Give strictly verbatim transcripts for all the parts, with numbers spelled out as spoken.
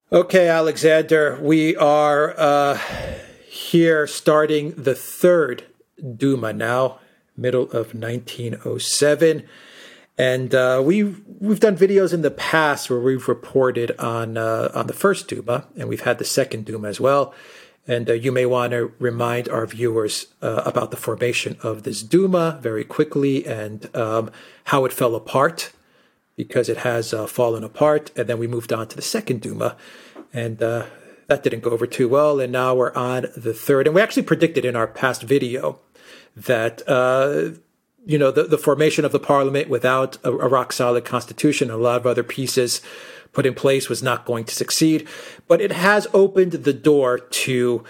Okay, Alexander, we are uh, here starting the third Duma now, middle of nineteen oh seven. And uh, we've, we've done videos in the past where we've reported on uh, on the first Duma, and we've had the second Duma as well. And uh, you may want to remind our viewers uh, about the formation of this Duma very quickly and um, how it fell apart, because it has uh, fallen apart. And then we moved on to the second Duma, and uh, that didn't go over too well. And now we're on the third. And we actually predicted in our past video that, uh, you know, the, the formation of the parliament without a, a rock-solid constitution and a lot of other pieces put in place was not going to succeed. But it has opened the door to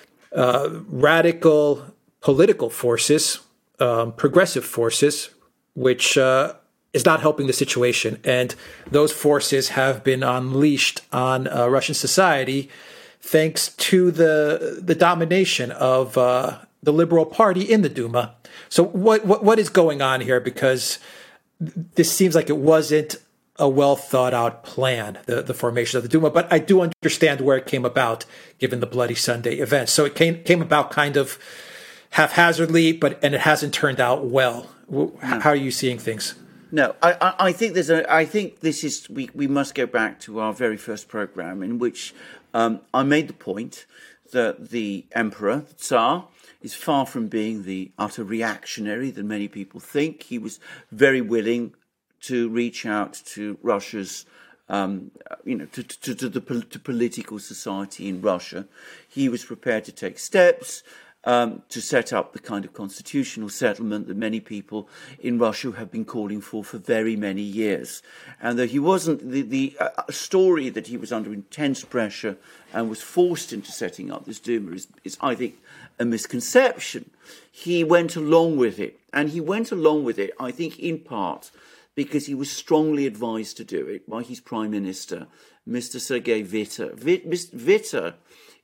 uh, radical political forces, um, progressive forces, which uh, is not helping the situation. And those forces have been unleashed on uh, Russian society thanks to the the domination of uh, the Liberal Party in the Duma. So what, what what is going on here? Because this seems like it wasn't a well thought out plan, the, the formation of the Duma. But I do understand where it came about, given the Bloody Sunday event. So it came came about kind of haphazardly, but and it hasn't turned out well. How are you seeing things? No, I, I, I think there's a. I think this is. We, we must go back to our very first program, in which um, I made the point that the emperor, the Tsar, is far from being the utter reactionary that many people think. He was very willing to reach out to Russia's, um, you know, to, to, to the to political society in Russia. He was prepared to take steps um, to set up the kind of constitutional settlement that many people in Russia have been calling for for very many years. And though he wasn't, the, the uh, story that he was under intense pressure and was forced into setting up this Duma is, is, I think, a misconception. He went along with it. And he went along with it, I think, in part because he was strongly advised to do it by his prime minister, Mister Sergei Witte. Witte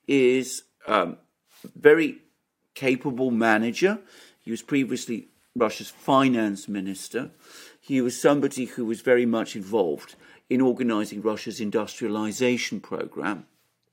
is a um, very capable manager. He was previously Russia's finance minister. He was somebody who was very much involved in organizing Russia's industrialization program.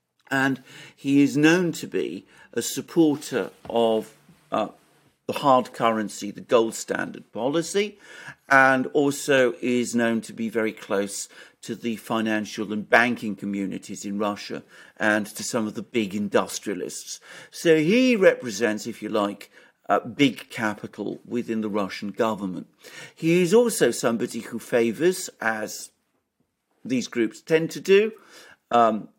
And he is known to be a supporter of uh, the hard currency, the gold standard policy, and also is known to be very close to the financial and banking communities in Russia and to some of the big industrialists. So he represents, if you like, uh, big capital within the Russian government. He is also somebody who favors, as these groups tend to do, um,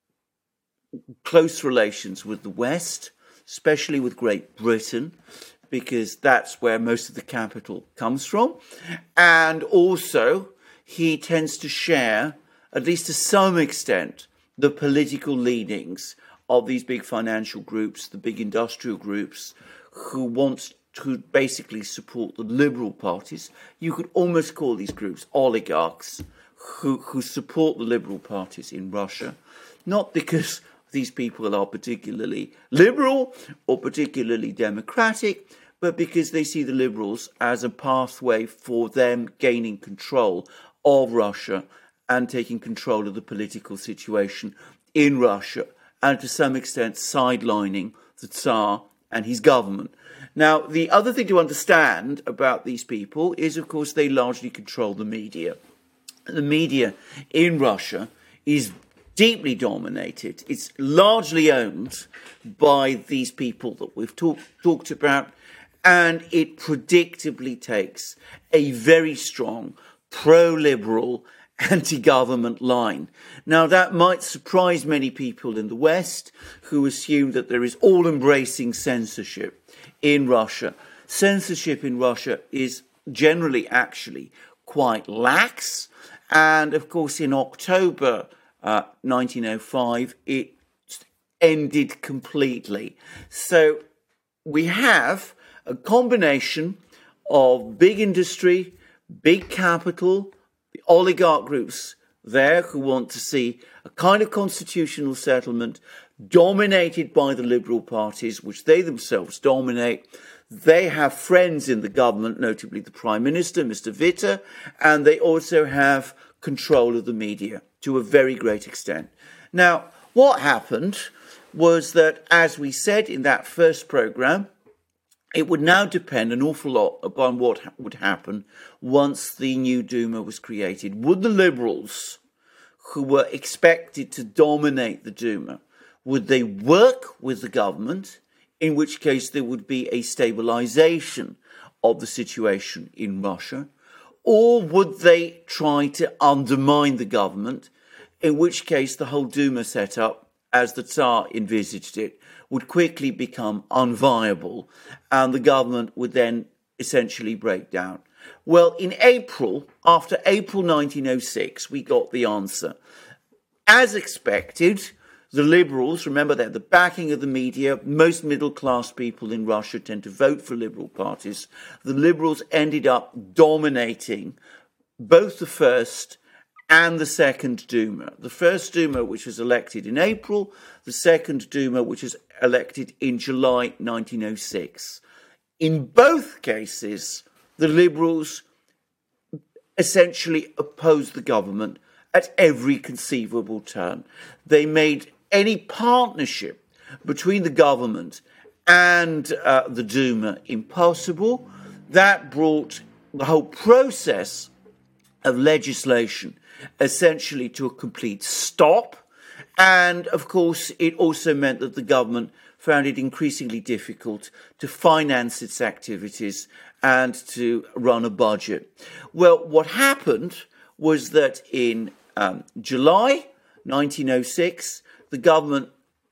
close relations with the West, especially with Great Britain, because that's where most of the capital comes from. And also, he tends to share, at least to some extent, the political leanings of these big financial groups, the big industrial groups, who want to basically support the liberal parties. You could almost call these groups oligarchs who, who support the liberal parties in Russia, not because these people are particularly liberal or particularly democratic, but because they see the liberals as a pathway for them gaining control of Russia and taking control of the political situation in Russia, and to some extent sidelining the Tsar and his government. Now, the other thing to understand about these people is, of course, they largely control the media. The media in Russia is deeply dominated. It's largely owned by these people that we've talk, talked about, and it predictably takes a very strong pro-liberal anti-government line. Now, that might surprise many people in the West who assume that there is all-embracing censorship in Russia. Censorship in Russia is generally actually quite lax, and of course in October uh, nineteen oh five it ended completely. So we have a combination of big industry, big capital, the oligarch groups there who want to see a kind of constitutional settlement dominated by the liberal parties, which they themselves dominate. They have friends in the government, notably the Prime Minister, Mister Witte, and they also have control of the media to a very great extent. Now, what happened was that, as we said in that first programme, it would now depend an awful lot upon what ha- would happen once the new Duma was created. Would the Liberals, who were expected to dominate the Duma, would they work with the government, in which case there would be a stabilisation of the situation in Russia, or would they try to undermine the government, in which case the whole Duma setup, as the Tsar envisaged it, would quickly become unviable and the government would then essentially break down? Well, in April, after April nineteen oh six, we got the answer. As expected, the Liberals, remember they're the backing of the media, most middle-class people in Russia tend to vote for Liberal parties. The Liberals ended up dominating both the first and the second Duma. The first Duma, which was elected in April, the second Duma, which was elected in July nineteen oh six. In both cases, the Liberals essentially opposed the government at every conceivable turn. They made any partnership between the government and uh, the Duma impossible. That brought the whole process of legislation essentially to a complete stop. And, of course, it also meant that the government found it increasingly difficult to finance its activities and to run a budget. Well, what happened was that in um, July nineteen oh six, the government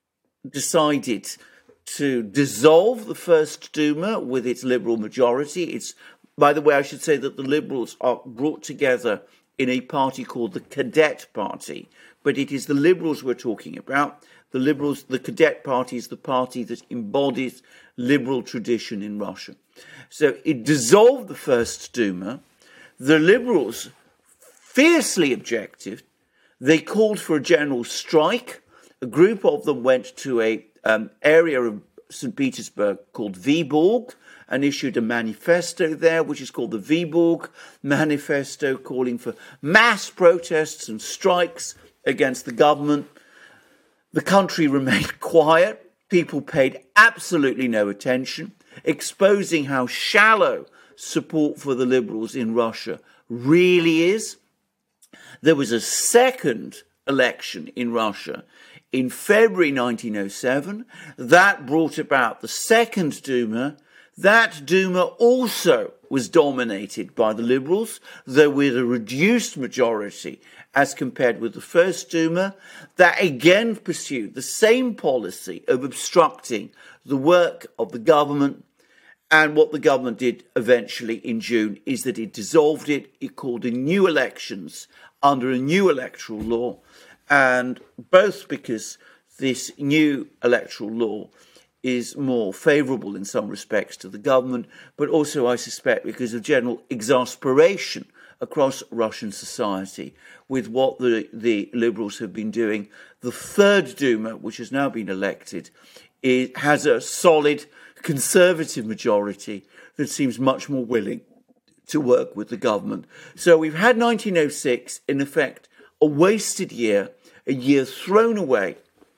decided to dissolve the first Duma with its Liberal majority. It's, by the way, I should say that the Liberals are brought together in a party called the Cadet Party, but it is the Liberals we're talking about. The Liberals, the Cadet Party is the party that embodies liberal tradition in Russia. So it dissolved the first Duma. The Liberals fiercely objected. They called for a general strike. A group of them went to a um, area of Saint Petersburg called Vyborg and issued a manifesto there, which is called the Vyborg Manifesto, calling for mass protests and strikes against the government. The country remained quiet. People paid absolutely no attention, exposing how shallow support for the Liberals in Russia really is. There was a second election in Russia in February nineteen oh seven. That brought about the second Duma. That Duma also was dominated by the Liberals, though with a reduced majority as compared with the first Duma. That again pursued the same policy of obstructing the work of the government. And what the government did eventually in June is that it dissolved it. It called in new elections under a new electoral law. And both because this new electoral law is more favourable in some respects to the government, but also, I suspect, because of general exasperation across Russian society with what the, the Liberals have been doing. The third Duma, which has now been elected, it has a solid conservative majority that seems much more willing to work with the government. So we've had nineteen oh six, in effect, a wasted year, a year thrown away,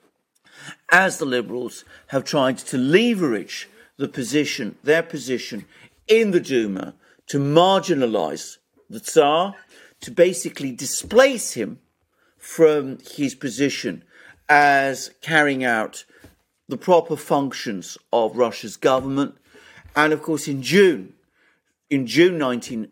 as the Liberals have tried to leverage the position, their position in the Duma, to marginalise the Tsar, to basically displace him from his position as carrying out the proper functions of Russia's government. And of course, in June, in June nineteen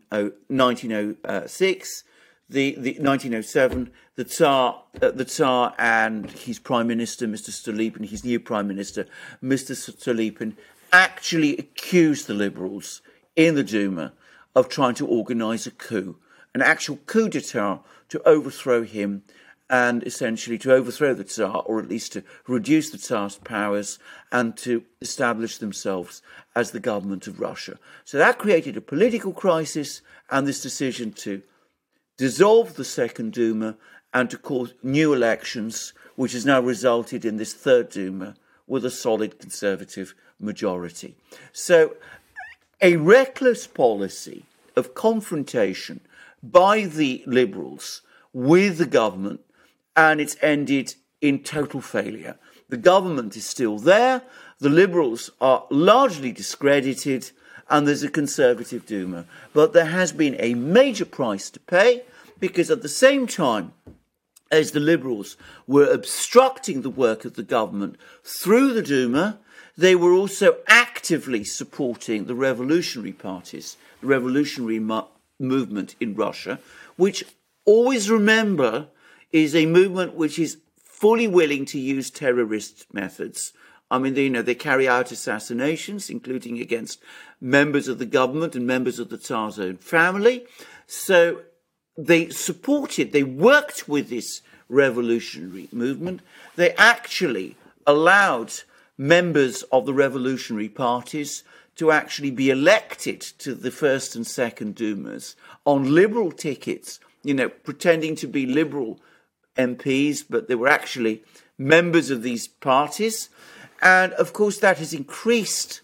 oh six, the, the nineteen oh seven, the Tsar, uh, the Tsar and his Prime Minister, Mister Stolypin, his new Prime Minister, Mister Stolypin, actually accused the Liberals in the Duma of trying to organise a coup, an actual coup d'etat to overthrow him and essentially to overthrow the Tsar, or at least to reduce the Tsar's powers and to establish themselves as the government of Russia. So that created a political crisis, and this decision to dissolve the second Duma and to call new elections, which has now resulted in this third Duma with a solid conservative majority. So a reckless policy of confrontation by the Liberals with the government and it's ended in total failure. The government is still there, the Liberals are largely discredited, and there's a Conservative Duma. But there has been a major price to pay, because at the same time as the Liberals were obstructing the work of the government through the Duma, they were also actively supporting the revolutionary parties, the revolutionary mo- movement in Russia, which, always remember, is a movement which is fully willing to use terrorist methods. I mean, they, you know, they carry out assassinations, including against members of the government and members of the Tsar's own family. So they supported, they worked with this revolutionary movement. They actually allowed members of the revolutionary parties to actually be elected to the first and second Dumas on liberal tickets, you know, pretending to be liberal M Ps, but they were actually members of these parties. And, of course, that has increased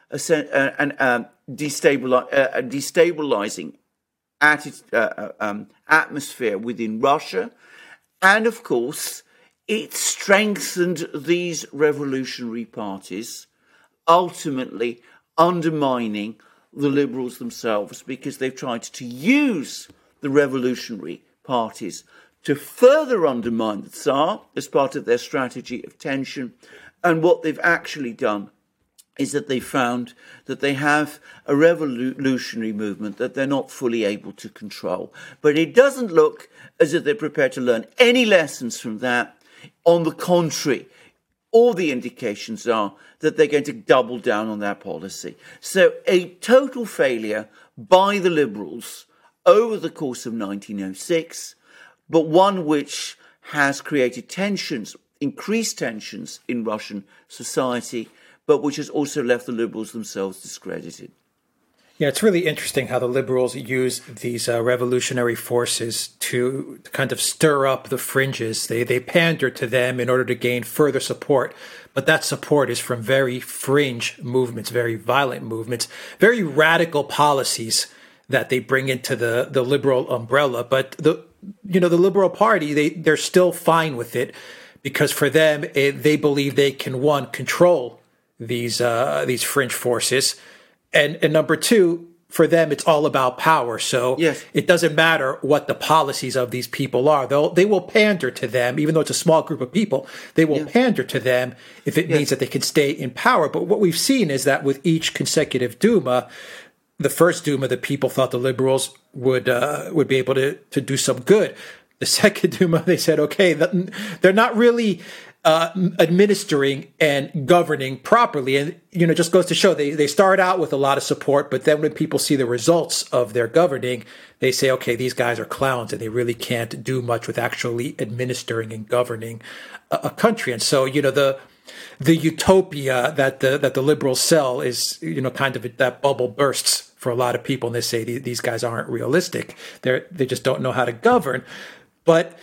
an um, destabilizing, uh, destabilizing atti- uh, um, atmosphere within Russia. And, of course, it strengthened these revolutionary parties, ultimately undermining the liberals themselves, because they've tried to use the revolutionary parties to further undermine the Tsar as part of their strategy of tension. And what they've actually done is that they found that they have a revolutionary movement that they're not fully able to control. But it doesn't look as if they're prepared to learn any lessons from that. On the contrary, all the indications are that they're going to double down on that policy. So a total failure by the Liberals over the course of nineteen oh six, but one which has created tensions, increased tensions in Russian society, but which has also left the Liberals themselves discredited. Yeah, it's really interesting how the Liberals use these uh, revolutionary forces to kind of stir up the fringes. They they pander to them in order to gain further support. But that support is from very fringe movements, very violent movements, very radical policies that they bring into the, the liberal umbrella. But the you know the Liberal Party, they, they're still fine with it, because for them, it, they believe they can, one, control these uh, these fringe forces. And, and number two, for them, it's all about power. So yes. It doesn't matter what the policies of these people are. They'll, they will pander to them, even though it's a small group of people. They will yes. pander to them if it yes. means that they can stay in power. But what we've seen is that with each consecutive Duma, the first Duma, the people thought the Liberals would uh, would be able to, to do some good. The second Duma, they said, okay, they're not really uh, administering and governing properly. And, you know, just goes to show they, they start out with a lot of support, but then when people see the results of their governing, they say, okay, these guys are clowns and they really can't do much with actually administering and governing a, a country. And so, you know, the the utopia that the that the Liberals sell is, you know, kind of that bubble bursts for a lot of people. And they say these guys aren't realistic. They're, they just don't know how to govern. But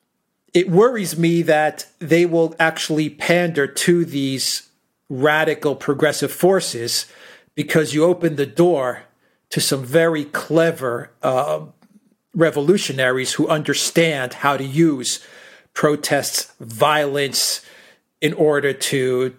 it worries me that they will actually pander to these radical progressive forces, because you open the door to some very clever uh, revolutionaries who understand how to use protests, violence, in order to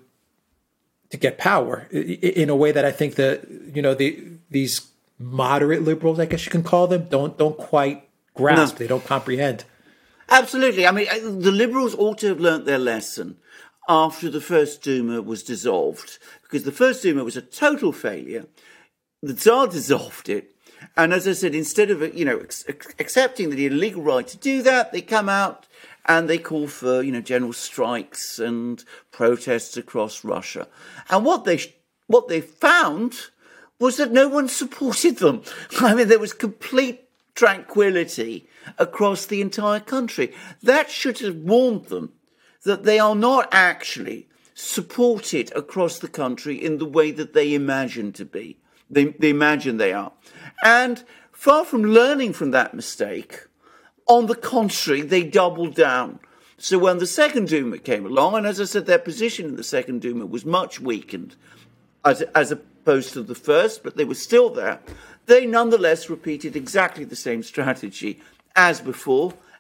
to get power in a way that I think that, you know, the these moderate liberals, I guess you can call them, don't don't quite grasp. No. They don't comprehend. Absolutely. I mean, the Liberals ought to have learnt their lesson after the first Duma was dissolved, because the first Duma was a total failure. The Tsar dissolved it. And as I said, instead of, you know, ex- accepting that he had a legal right to do that, they come out and they call for, you know, general strikes and protests across Russia. And what they what they found was that no one supported them. I mean, there was complete tranquility across the entire country. That should have warned them that they are not actually supported across the country in the way that they imagine to be. They, they imagine they are. And far from learning from that mistake, on the contrary, they doubled down. So when the second Duma came along, and as I said, their position in the second Duma was much weakened as, as opposed to the first, but they were still there. They nonetheless repeated exactly the same strategy as before,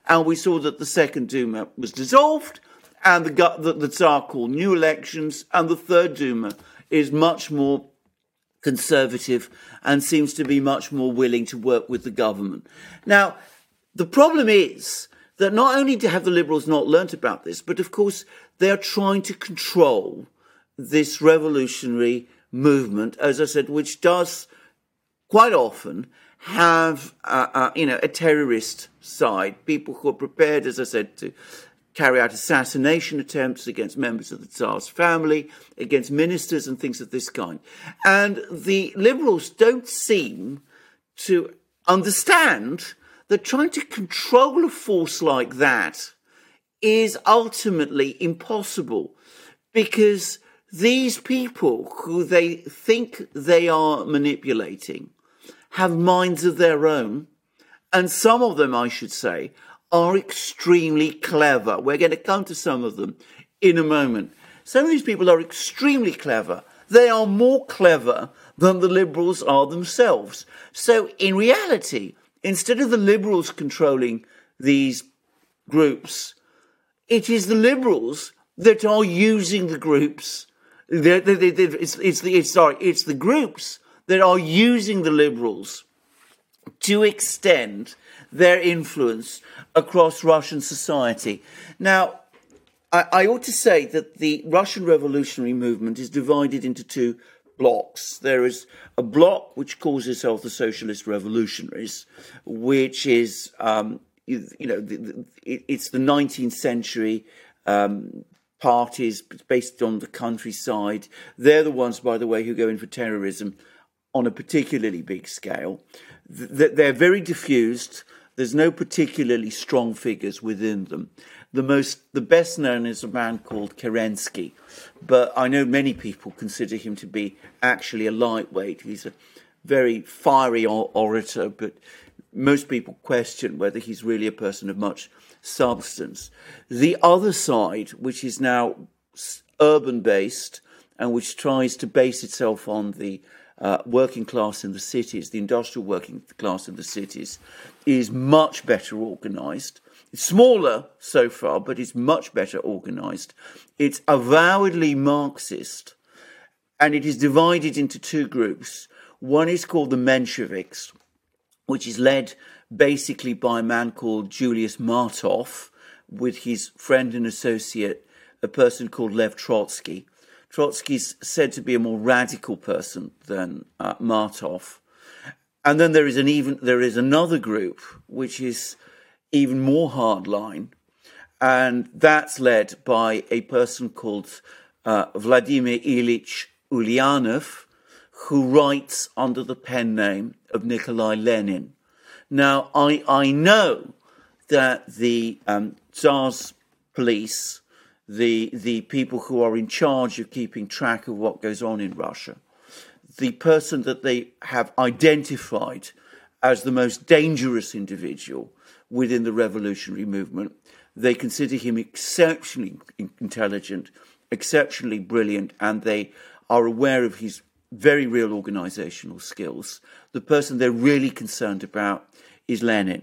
And we saw that the Second Duma was dissolved, and the, the, the Tsar called new elections, and the Third Duma is much more conservative and seems to be much more willing to work with the government. Now, the problem is that not only have the Liberals not learnt about this, but of course they are trying to control this revolutionary movement, as I said, which does quite often have, uh, uh, you know, a terrorist side, people who are prepared, as I said, to carry out assassination attempts against members of the Tsar's family, against ministers and things of this kind. And the Liberals don't seem to understand that trying to control a force like that is ultimately impossible, because these people who they think they are manipulating have minds of their own, and some of them, I should say, are extremely clever. We're going to come to some of them in a moment. Some of these people are extremely clever. They are more clever than the Liberals are themselves. So in reality, instead of the Liberals controlling these groups, it is the Liberals that are using the groups. They're, they're, they're, it's, it's, the, it's, sorry, it's the groups that are using the Liberals to extend their influence across Russian society. Now, I, I ought to say that the Russian revolutionary movement is divided into two blocks. There is a bloc which calls itself the Socialist Revolutionaries, which is, um, you, you know, the, the, it, it's the nineteenth century um, parties based on the countryside. They're the ones, by the way, who go in for terrorism on a particularly big scale. They're very diffused. There's no particularly strong figures within them. The most, the best known is a man called Kerensky, but I know many people consider him to be actually a lightweight. He's a very fiery orator, but most people question whether he's really a person of much substance. The other side, which is now urban-based and which tries to base itself on the Uh, working class in the cities, the industrial working class in the cities, is much better organised. It's smaller so far, but it's much better organised. It's avowedly Marxist, and it is divided into two groups. One is called the Mensheviks, which is led basically by a man called Julius Martov, with his friend and associate, a person called Lev Trotsky. Trotsky's said to be a more radical person than uh, Martov. And then there is an even there is another group which is even more hardline, and that's led by a person called uh, Vladimir Ilyich Ulyanov, who writes under the pen name of Nikolai Lenin. Now, I I know that the um, Tsar's police, the the people who are in charge of keeping track of what goes on in Russia, the person that they have identified as the most dangerous individual within the revolutionary movement, they consider him exceptionally intelligent, exceptionally brilliant, and they are aware of his very real organizational skills. The person they're really concerned about is Lenin.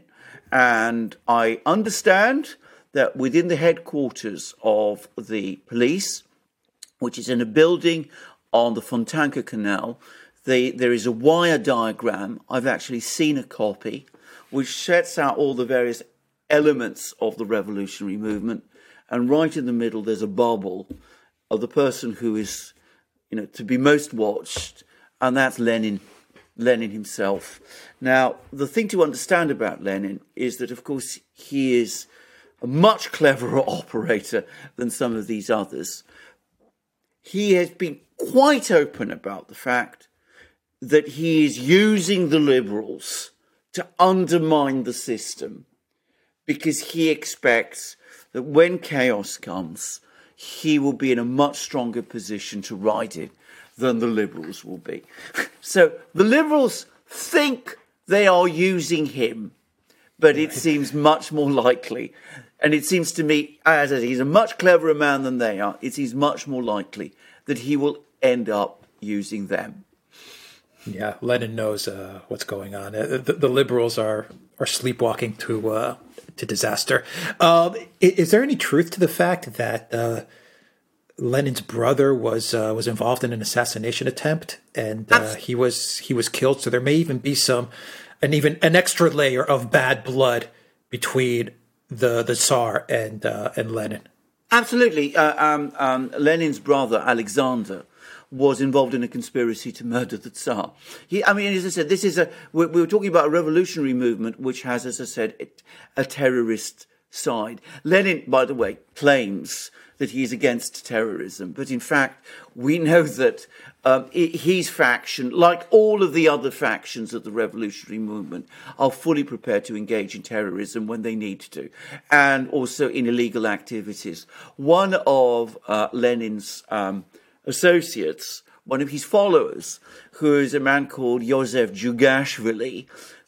And I understand that within the headquarters of the police, which is in a building on the Fontanka Canal, they, there is a wire diagram. I've actually seen a copy, which sets out all the various elements of the revolutionary movement. And right in the middle, there's a bubble of the person who is, you know, to be most watched, and that's Lenin, Lenin himself. Now, the thing to understand about Lenin is that, of course, he is a much cleverer operator than some of these others. He has been quite open about the fact that he is using the liberals to undermine the system, because he expects that when chaos comes, he will be in a much stronger position to ride it than the liberals will be. So the liberals think they are using him, but it seems much more likely, and it seems to me, as I said, he's a much cleverer man than they are, it seems much more likely that he will end up using them. Yeah, Lenin knows uh, what's going on. Uh, the, the liberals are are sleepwalking to uh, to disaster. Um, is, is there any truth to the fact that uh, Lenin's brother was uh, was involved in an assassination attempt, and uh, he was he was killed? So there may even be some, an even an extra layer of bad blood between the the Tsar and uh, and Lenin. Absolutely. Uh, um, um, Lenin's brother, Alexander, was involved in a conspiracy to murder the Tsar. He, I mean, as I said, this is a, we, we were talking about a revolutionary movement which has, as I said, a, a terrorist side. Lenin, by the way, claims that he's against terrorism, but in fact, we know that um, his faction, like all of the other factions of the revolutionary movement, are fully prepared to engage in terrorism when they need to, and also in illegal activities. One of uh, Lenin's um, associates, one of his followers, who is a man called Joseph Jugashvili,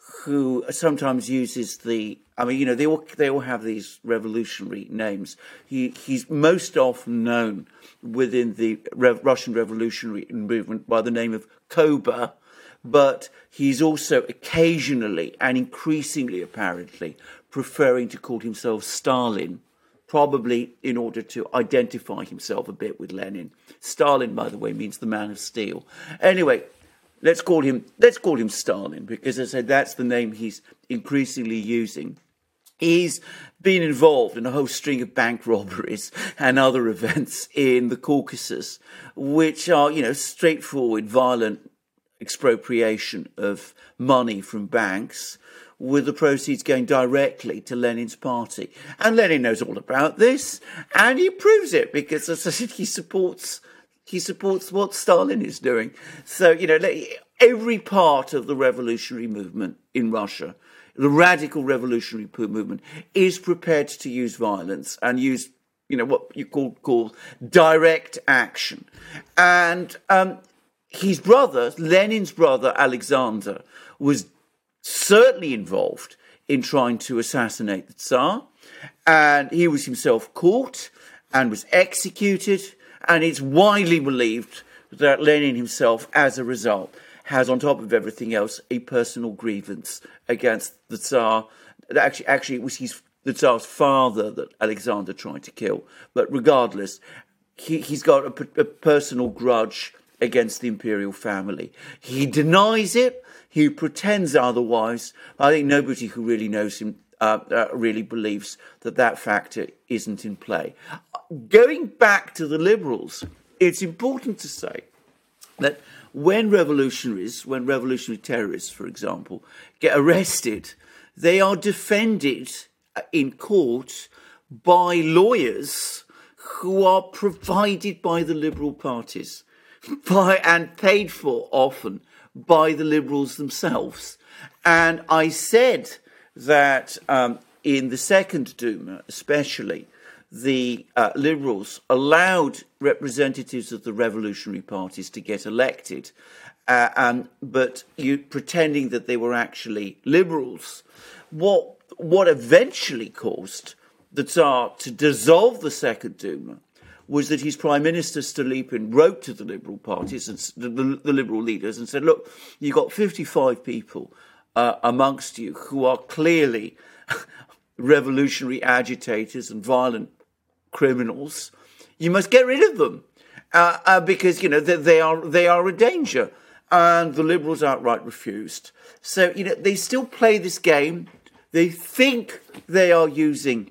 who sometimes uses the, I mean, you know, they all they all have these revolutionary names. He he's most often known within the Re- Russian revolutionary movement by the name of Koba, but he's also occasionally and increasingly, apparently, preferring to call himself Stalin, probably in order to identify himself a bit with Lenin. Stalin, by the way, means the man of steel. Anyway. Let's call him let's call him Stalin, because as I said, that's the name he's increasingly using. He's been involved in a whole string of bank robberies and other events in the Caucasus, which are, you know, straightforward, violent expropriation of money from banks, with the proceeds going directly to Lenin's party. And Lenin knows all about this, and he proves it, because as I said, he supports He supports what Stalin is doing. So, you know, every part of the revolutionary movement in Russia, the radical revolutionary movement, is prepared to use violence and use, you know, what you call, call direct action. And um, his brother, Lenin's brother, Alexander, was certainly involved in trying to assassinate the Tsar. And he was himself caught and was executed. And it's widely believed that Lenin himself, as a result, has, on top of everything else, a personal grievance against the Tsar. Actually, actually, it was his, the Tsar's father that Alexander tried to kill. But regardless, he, he's got a, a personal grudge against the imperial family. He denies it. He pretends otherwise. I think nobody who really knows him uh, uh, really believes that that factor isn't in play. Going back to the liberals, it's important to say that when revolutionaries, when revolutionary terrorists, for example, get arrested, they are defended in court by lawyers who are provided by the liberal parties by, and paid for often by the liberals themselves. And I said that um, in the Second Duma, especially, the uh, liberals allowed representatives of the revolutionary parties to get elected, uh, um, but you pretending that they were actually liberals. What what eventually caused the Tsar to dissolve the Second Duma was that his Prime Minister Stolypin wrote to the liberal parties and the, the liberal leaders and said, "Look, you've got fifty-five people uh, amongst you who are clearly revolutionary agitators and violent criminals. You must get rid of them uh, uh, because, you know, they, they are they are a danger." And the liberals outright refused. So, you know, they still play this game. They think they are using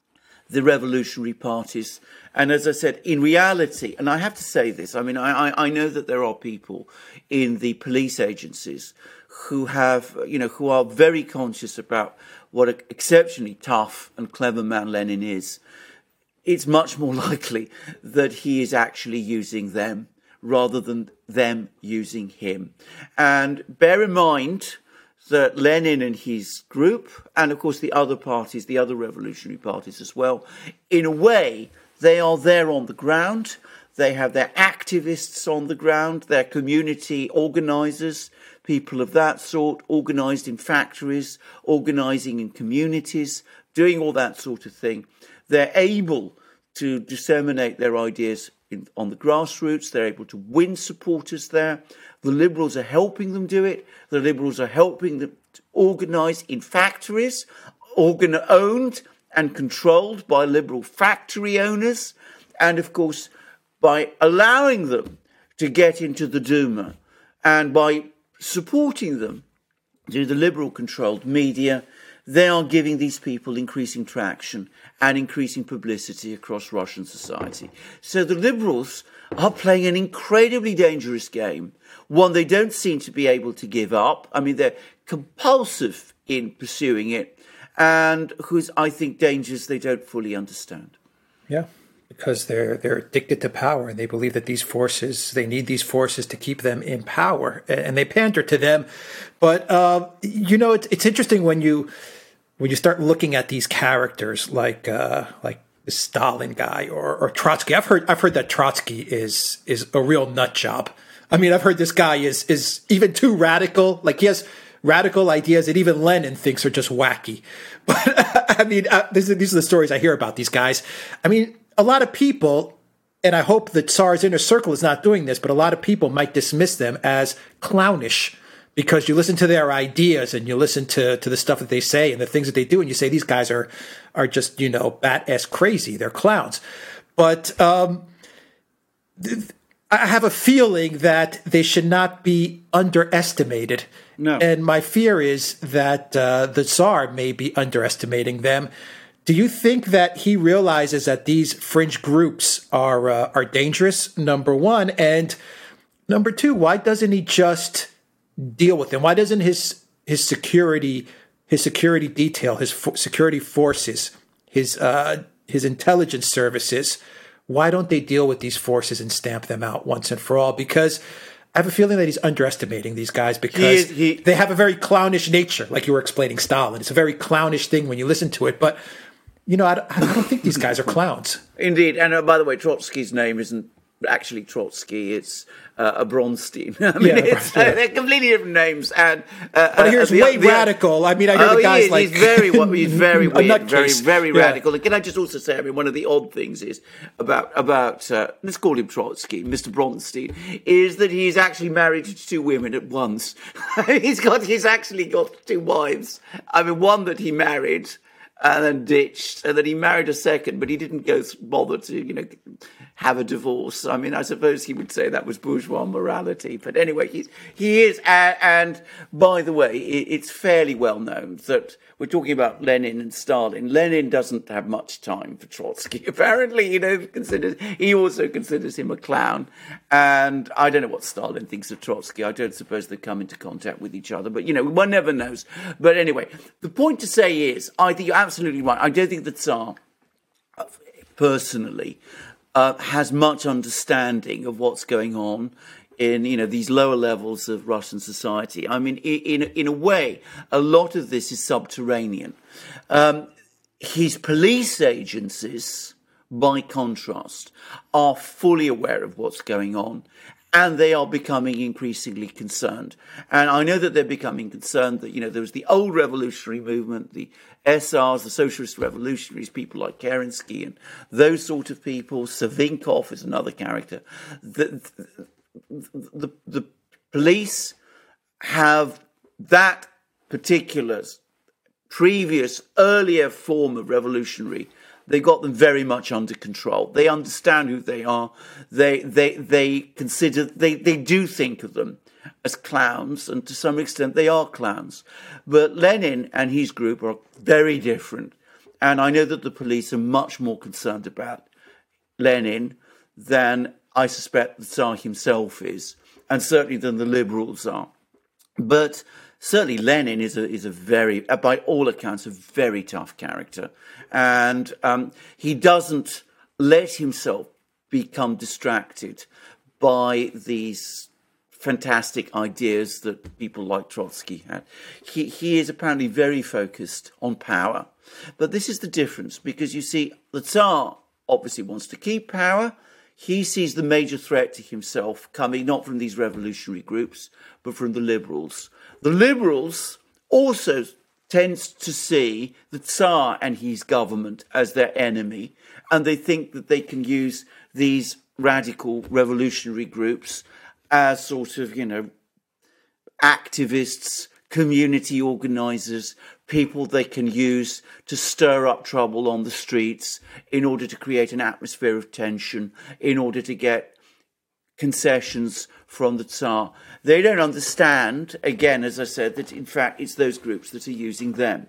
the revolutionary parties. And as I said, in reality, and I have to say this, I mean, I, I know that there are people in the police agencies who have, you know, who are very conscious about what an exceptionally tough and clever man Lenin is. It's much more likely that he is actually using them rather than them using him. And bear in mind that Lenin and his group, and of course the other parties, the other revolutionary parties as well, in a way, they are there on the ground. They have their activists on the ground, their community organisers, people of that sort, organised in factories, organising in communities, doing all that sort of thing. They're able to disseminate their ideas in, on the grassroots. They're able to win supporters there. The Liberals are helping them do it. The Liberals are helping them to organise in factories. organ owned and controlled by liberal factory owners, and of course by allowing them to get into the Duma and by supporting them through the liberal-controlled media, they are giving these people increasing traction and increasing publicity across Russian society. So the liberals are playing an incredibly dangerous game, one they don't seem to be able to give up. I mean, they're compulsive in pursuing it, and whose, I think, dangers they don't fully understand. Yeah, because they're they're addicted to power, and they believe that these forces, they need these forces to keep them in power, and they pander to them. But uh, you know, it's it's interesting when you when you start looking at these characters like uh, like the Stalin guy or, or Trotsky. I've heard I've heard that Trotsky is is a real nut job. I mean, I've heard this guy is is even too radical. Like he has radical ideas that even Lenin thinks are just wacky. But I mean, uh, these, are, these are the stories I hear about these guys. I mean, a lot of people, and I hope that Tsar's inner circle is not doing this, but a lot of people might dismiss them as clownish because you listen to their ideas and you listen to, to the stuff that they say and the things that they do, and you say these guys are are just, you know, bat-ass crazy. They're clowns. But um, th- I have a feeling that they should not be underestimated. No. And my fear is that uh, the Tsar may be underestimating them. Do you think that he realizes that these fringe groups are uh, are dangerous, number one? And number two, why doesn't he just deal with them? Why doesn't his his security his security detail, his fo- security forces, his uh, his intelligence services, why don't they deal with these forces and stamp them out once and for all? Because I have a feeling that he's underestimating these guys because he is, he, they have a very clownish nature, like you were explaining Stalin. It's a very clownish thing when you listen to it. But, you know, I don't, I don't think these guys are clowns. Indeed. And uh, by the way, Trotsky's name isn't actually Trotsky. It's uh, a Bronstein. I mean, Yeah, it's, yeah. uh, they're completely different names. And uh, But here's uh, the, way the, radical. I mean, I hear oh, the guys he is. like... He's very, he's very a weird, very, nutcase. very Yeah. radical. And can I just also say, I mean, one of the odd things is about, about uh, let's call him Trotsky, Mister Bronstein, is that he's actually married to two women at once. he's got, he's actually got two wives. I mean, one that he married and then ditched, and then he married a second, but he didn't go bother to, you know, have a divorce. I mean, I suppose he would say that was bourgeois morality. But anyway, he's, he is, and, and by the way, it, it's fairly well known that we're talking about Lenin and Stalin. Lenin doesn't have much time for Trotsky. Apparently, you know, considers, he also considers him a clown. And I don't know what Stalin thinks of Trotsky. I don't suppose they come into contact with each other. But, you know, one never knows. But anyway, the point to say is, I think you're absolutely right. I don't think the Tsar, personally, uh, has much understanding of what's going on in, you know, these lower levels of Russian society. I mean, in, in a way, a lot of this is subterranean. Um, his police agencies, by contrast, are fully aware of what's going on, and they are becoming increasingly concerned. And I know that they're becoming concerned that, you know, there was the old revolutionary movement, the S Rs, the socialist revolutionaries, people like Kerensky and those sort of people. Savinkov is another character. The, the, the police have that particular previous earlier form of revolutionary. They got them very much under control. They understand who they are. They they they consider they, they do think of them as clowns, and to some extent they are clowns. But Lenin and his group are very different. And I know that the police are much more concerned about Lenin than I suspect the Tsar himself is, and certainly than the liberals are. But certainly Lenin is a is a very, by all accounts, a very tough character. And um, he doesn't let himself become distracted by these fantastic ideas that people like Trotsky had. He, he is apparently very focused on power. But this is the difference, because you see, the Tsar obviously wants to keep power. He sees the major threat to himself coming not from these revolutionary groups, but from the liberals. The liberals also tends to see the Tsar and his government as their enemy, and they think that they can use these radical revolutionary groups as sort of, you know, activists community organizers, people they can use to stir up trouble on the streets in order to create an atmosphere of tension, in order to get concessions from the Tsar. They don't understand, again, as I said, that in fact it's those groups that are using them.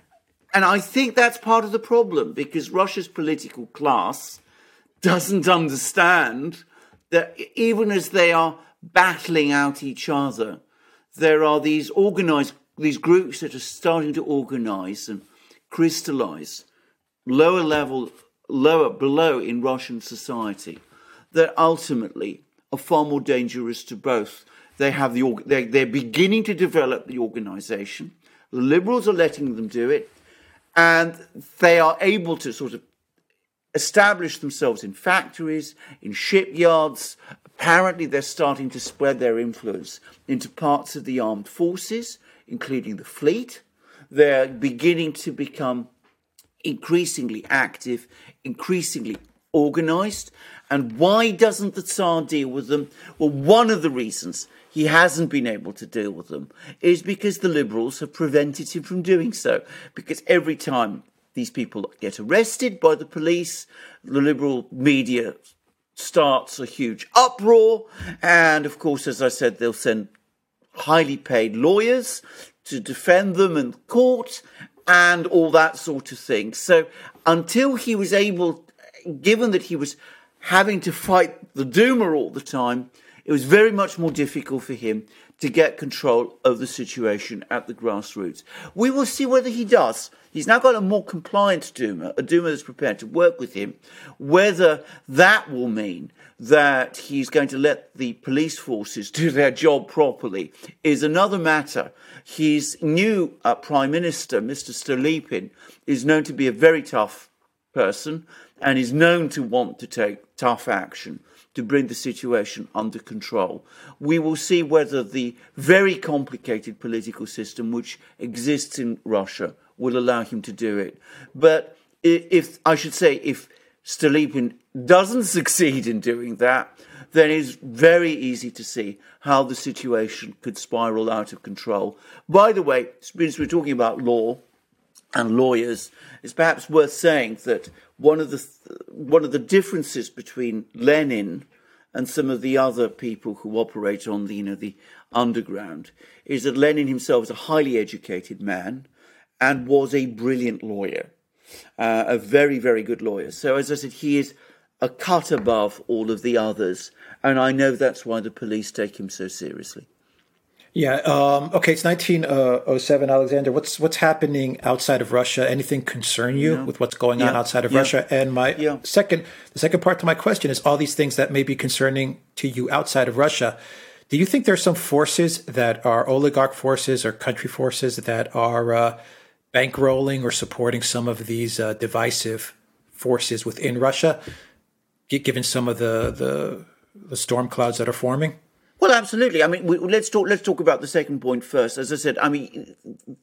And I think that's part of the problem, because Russia's political class doesn't understand that even as they are battling out each other, there are these organized, these groups that are starting to organize and crystallize lower level, lower, below in Russian society, that ultimately are far more dangerous to both. They have the, they're, they're beginning to develop the organization. The liberals are letting them do it, and they are able to sort of establish themselves in factories, in shipyards. Apparently, they're starting to spread their influence into parts of the armed forces, including the fleet. They're beginning to become increasingly active, increasingly organized. And why doesn't the Tsar deal with them? Well, one of the reasons he hasn't been able to deal with them is because the liberals have prevented him from doing so. Because every time these people get arrested by the police, the liberal media starts a huge uproar. And of course, as I said, they'll send highly paid lawyers to defend them in court and all that sort of thing. So until he was able, given that he was having to fight the Duma all the time, it was very much more difficult for him to get control of the situation at the grassroots. We will see whether he does. He's now got a more compliant Duma, a Duma that's prepared to work with him. Whether that will mean that he's going to let the police forces do their job properly is another matter. His new uh, Prime Minister, Mister Stolypin, is known to be a very tough person and is known to want to take tough action to bring the situation under control. We will see whether the very complicated political system which exists in Russia will allow him to do it. But if, I should say, if Stolypin doesn't succeed in doing that, then it's very easy to see how the situation could spiral out of control. By the way, since we're talking about law and lawyers, it's perhaps worth saying that one of the one of the differences between Lenin and some of the other people who operate on the, you know, the underground is that Lenin himself is a highly educated man and was a brilliant lawyer, uh, a very, very good lawyer. So as I said, he is a cut above all of the others, and I know that's why the police take him so seriously. Yeah. Um, okay. It's nineteen oh seven, Alexander. What's what's happening outside of Russia? Anything concern you yeah. with what's going yeah. on outside of yeah. Russia? And my yeah. second, the second part to my question is all these things that may be concerning to you outside of Russia. Do you think there's some forces that are oligarch forces or country forces that are uh, bankrolling or supporting some of these uh, divisive forces within Russia, given some of the, the the storm clouds that are forming? Well, absolutely. I mean, we, let's talk. Let's talk about the second point first. As I said, I mean,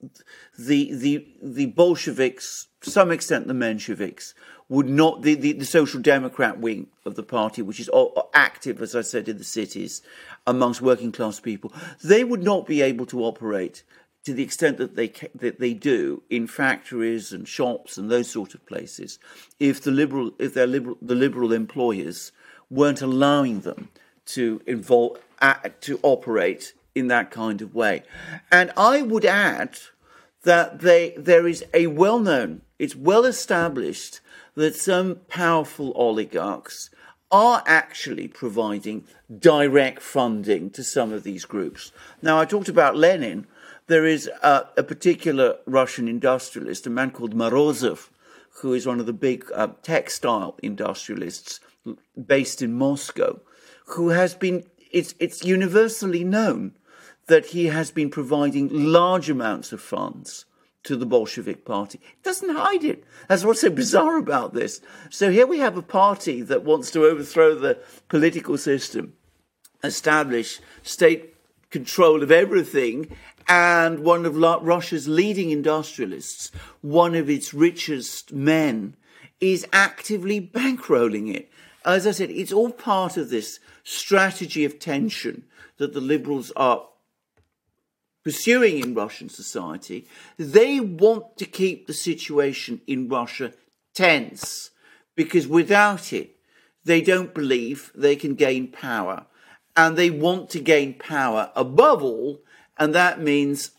the the the Bolsheviks, to some extent, the Mensheviks, would not the, the, the Social Democrat wing of the party, which is active, as I said, in the cities amongst working class people. They would not be able to operate to the extent that they that they do in factories and shops and those sort of places if the liberal if their liberal the liberal employers weren't allowing them to involve. to operate in that kind of way. And I would add that they, there is a well-known, it's well established that some powerful oligarchs are actually providing direct funding to some of these groups. Now, I talked about Lenin. There is a, a particular Russian industrialist, a man called Morozov, who is one of the big uh, textile industrialists based in Moscow, who has been It's, it's universally known that he has been providing large amounts of funds to the Bolshevik party. It doesn't hide it. That's what's so bizarre about this. So here we have a party that wants to overthrow the political system, establish state control of everything, and one of Russia's leading industrialists, one of its richest men, is actively bankrolling it. As I said, it's all part of this strategy of tension that the liberals are pursuing in Russian society, they want to keep the situation in Russia tense, because without it, they don't believe they can gain power. And they want to gain power above all, and that means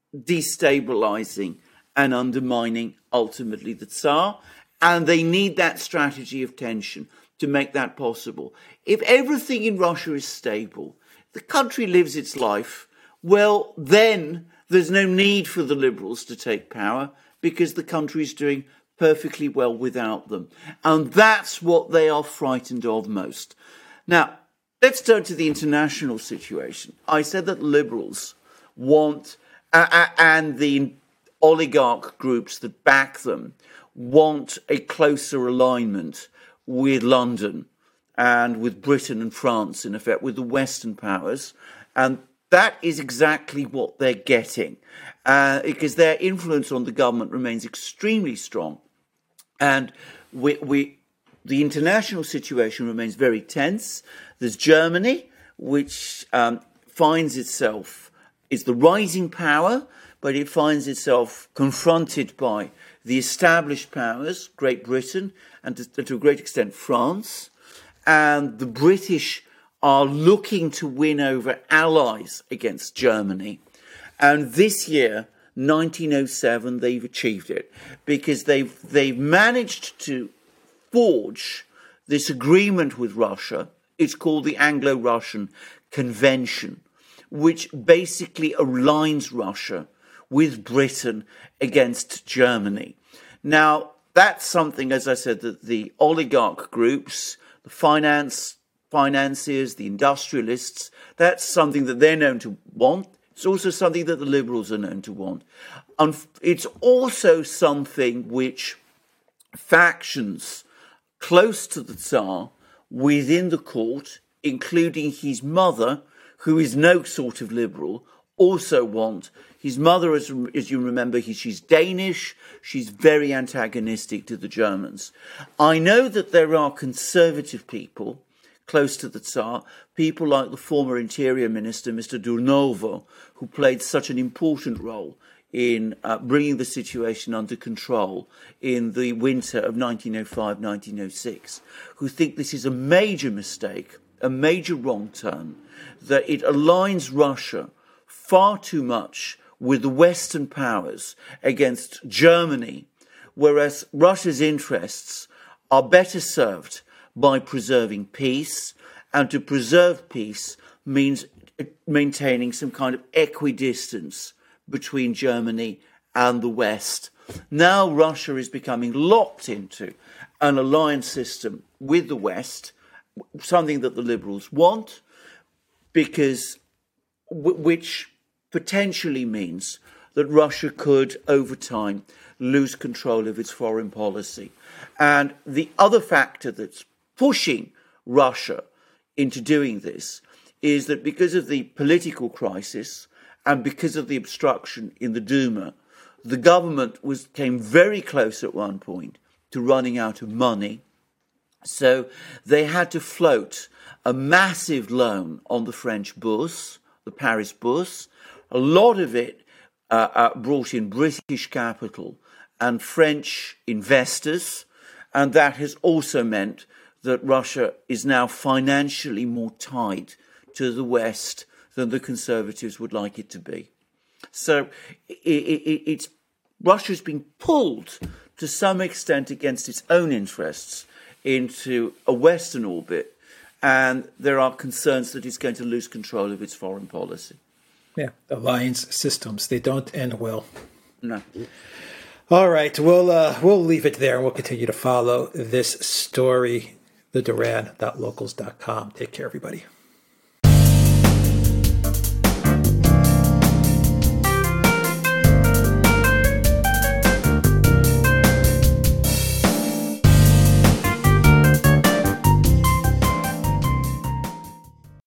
destabilizing and undermining ultimately the Tsar. And they need that strategy of tension to make that possible. If everything in Russia is stable, the country lives its life, well, then there's no need for the liberals to take power, because the country is doing perfectly well without them. And that's what they are frightened of most. Now, let's turn to the international situation. I said that liberals want, uh, uh, and the oligarch groups that back them, want a closer alignment with London and with Britain and France, in effect, with the Western powers. And that is exactly what they're getting, uh, because their influence on the government remains extremely strong. And we, we, the international situation remains very tense. There's Germany, which um, finds itself, is the rising power, but it finds itself confronted by the established powers, Great Britain, and to, to a great extent France. And the British are looking to win over allies against Germany. And this year, nineteen oh seven, they've achieved it, because they've, they've managed to forge this agreement with Russia. It's called the Anglo-Russian Convention, which basically aligns Russia with Britain against Germany. Now, that's something, as I said, that the oligarch groups, the finance, financiers, the industrialists, that's something that they're known to want. It's also something that the liberals are known to want. And it's also something which factions close to the Tsar within the court, including his mother, who is no sort of liberal, also want. His mother, as, as you remember, he, she's Danish. She's very antagonistic to the Germans. I know that there are conservative people close to the Tsar, people like the former Interior Minister, Mister Durnovo, who played such an important role in uh, bringing the situation under control in the winter of nineteen oh five nineteen oh six, who think this is a major mistake, a major wrong turn, that it aligns Russia far too much with the Western powers against Germany, whereas Russia's interests are better served by preserving peace, and to preserve peace means maintaining some kind of equidistance between Germany and the West. Now Russia is becoming locked into an alliance system with the West, something that the liberals want, because which potentially means that Russia could, over time, lose control of its foreign policy. And the other factor that's pushing Russia into doing this is that because of the political crisis and because of the obstruction in the Duma, the government was came very close at one point to running out of money. So they had to float a massive loan on the French Bourse, the Paris Bourse. A lot of it uh, uh, brought in British capital and French investors, and that has also meant that Russia is now financially more tied to the West than the Conservatives would like it to be. So it, it, it's Russia's been pulled to some extent against its own interests into a Western orbit, and there are concerns that it's going to lose control of its foreign policy. Yeah, alliance systems, they don't end well. No. All right, we'll, uh, we'll leave it there, and we'll continue to follow this story, the Duran dot locals dot com. Take care, everybody.